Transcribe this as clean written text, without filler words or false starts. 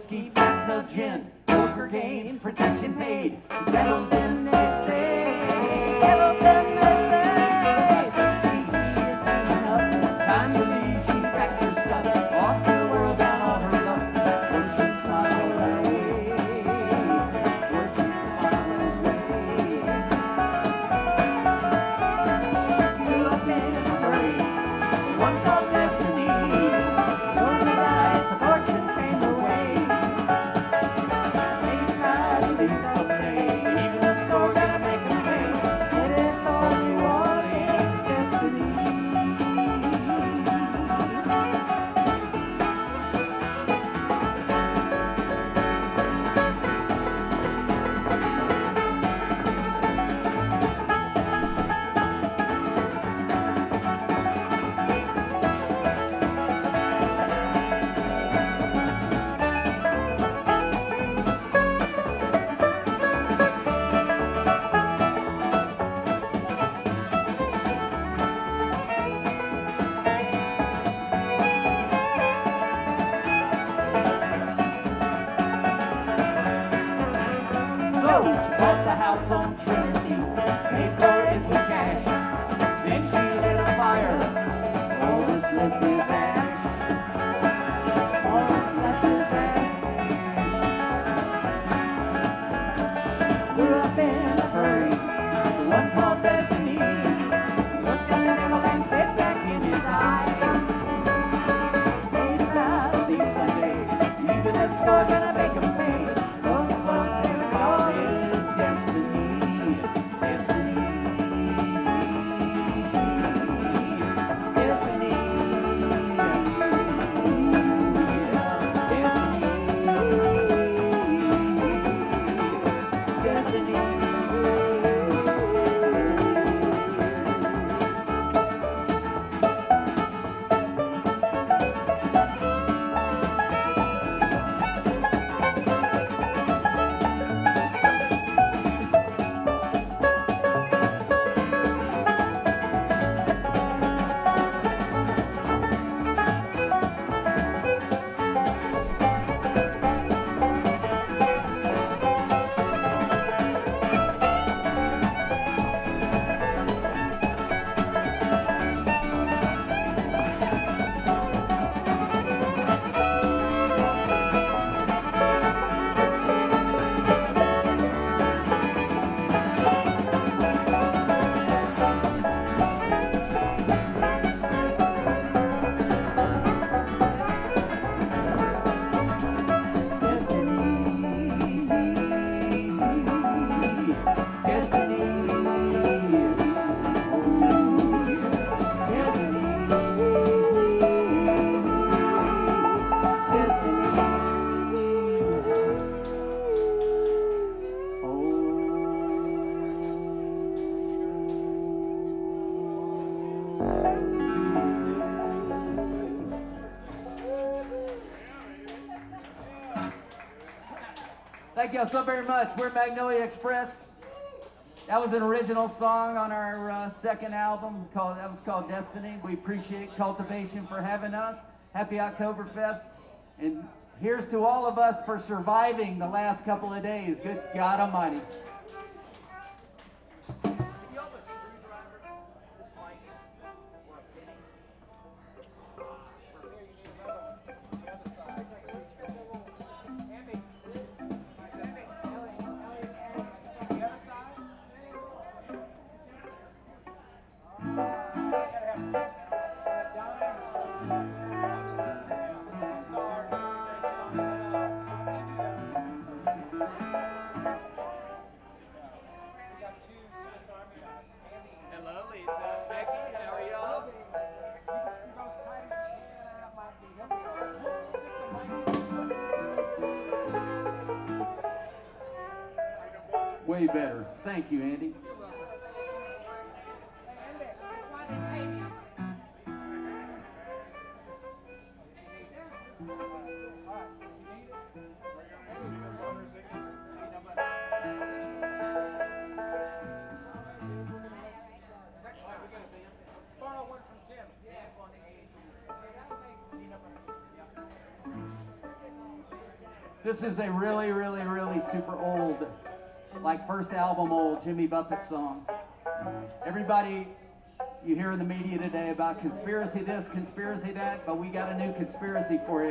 whiskey, bathtub gin, poker games, protection paid. The devil's been, they say, devil's been, they say. Such tea, she's standing up, time to leave, she packed her stuff, off to the world, down on her luck. Fortune smile away, fortune smile away. She grew up in a hurry, one called destiny. Rolled the dice, the fortune came her way. Ain't tried to leave someday, even the score gonna make her pay. Get it for New Orleans destiny. So she bought the house on Trinity, paid for it with cash. Then she lit a fire, all that's left is ash. All that's left is ash. She grew up in a hurry, the one called destiny. Looked at the devil and spit back in his eye. Ain't proud to leave someday, even the score gonna make him pay. Those folks, they would call it destiny, destiny, destiny, destiny, destiny. Thank y'all so very much. We're Magnolia Express. That was an original song on our second album that was called Destiny. We appreciate Cultivation for having us. Happy Oktoberfest. And here's to all of us for surviving the last couple of days. Good God Almighty. Way better. Thank you, Andy. This is a really, really, really super old, like first album old Jimmy Buffett song. Everybody, you hear in the media today about conspiracy this, conspiracy that, but we got a new conspiracy for you.